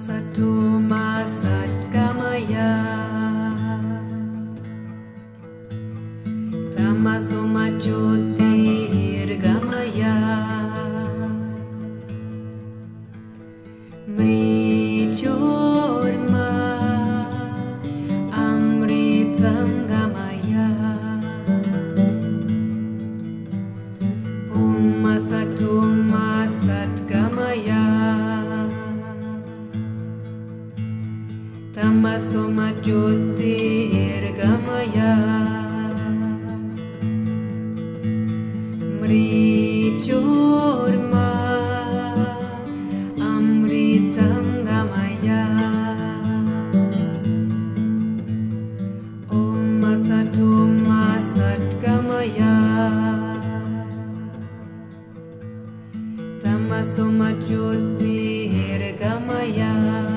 Sato ma satgamaya, tamaso ma jyotirgamaya, mrichorma amritangamaya, om sato ma satgamaya, tamaso ma jyotirgamaya, mrichorma amritangamaya, om sato ma satgamaya, tamaso ma jyotirgamaya,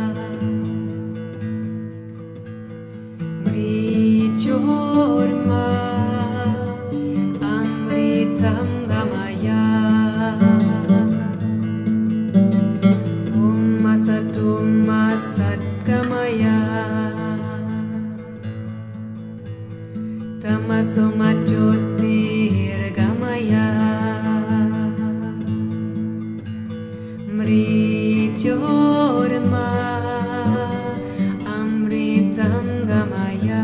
mrichorma amritangamaya, om sato ma satgamaya, tamaso ma jyotirgamaya, mrichorma amritangamaya,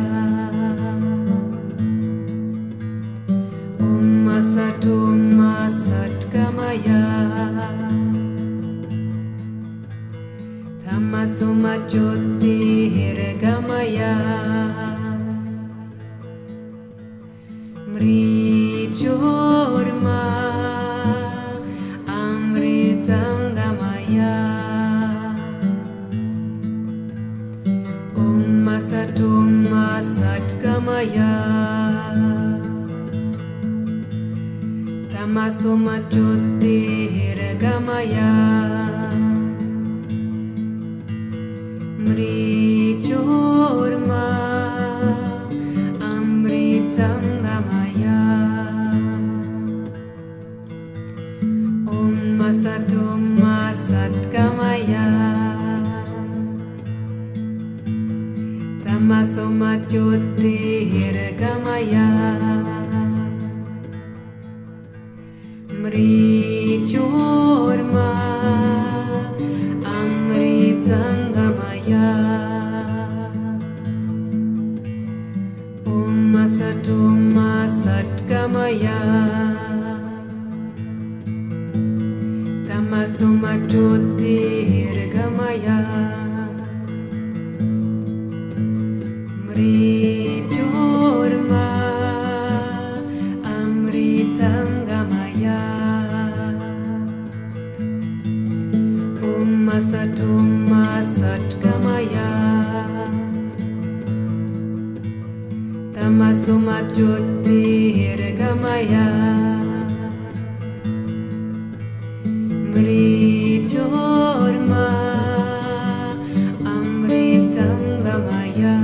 om sato ma satgamaya, tamaso ma jyotirgamaya, mrichorma amritangamaya, om sato ma satgamaya, tamaso ma jyotirgamaya, mrichorma amritangamaya, om sato ma satgamaya, tamaso ma jyotirgamaya, mrichorma amritangamaya, om sato ma satgamaya, tamaso ma jyotirgamaya, mrichorma amritangamaya, om sato ma satgamaya, tamaso ma jyotirgamaya, mrichorma amritangamaya,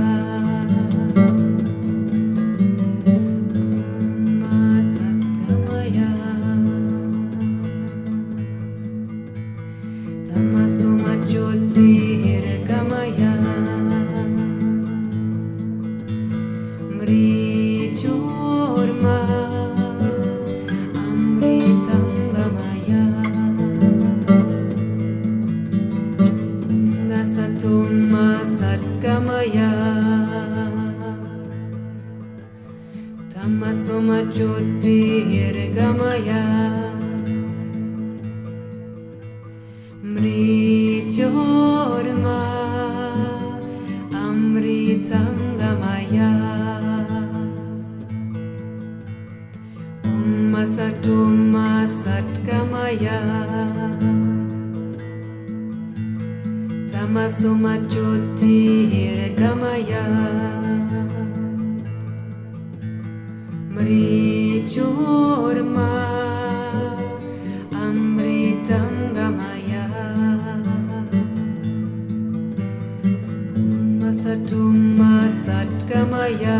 tamaso ma jyotirgamaya, mrichorma amritangamaya, om sato ma satgamaya, tamaso ma jyotirgamaya, mrichorma amritangamaya, om sato ma satgamaya, tamaso ma jyotirgamaya, mrichorma amritangamaya, om sato ma satgamaya,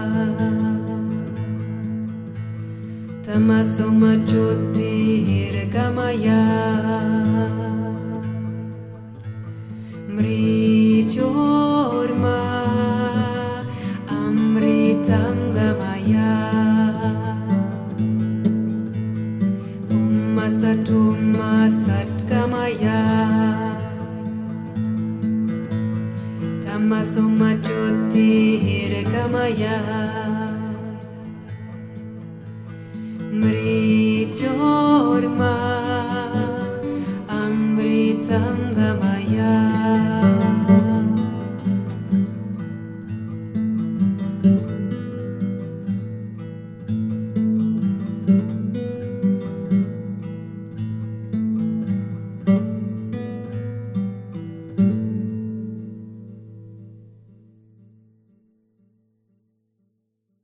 tamaso ma jyotirgamaya, Mrijorma Amritam Gamaya Ummasatuma Satgamaya Tamasoma Jyoti Hirgamaya Mrijorma Amritam Gamaya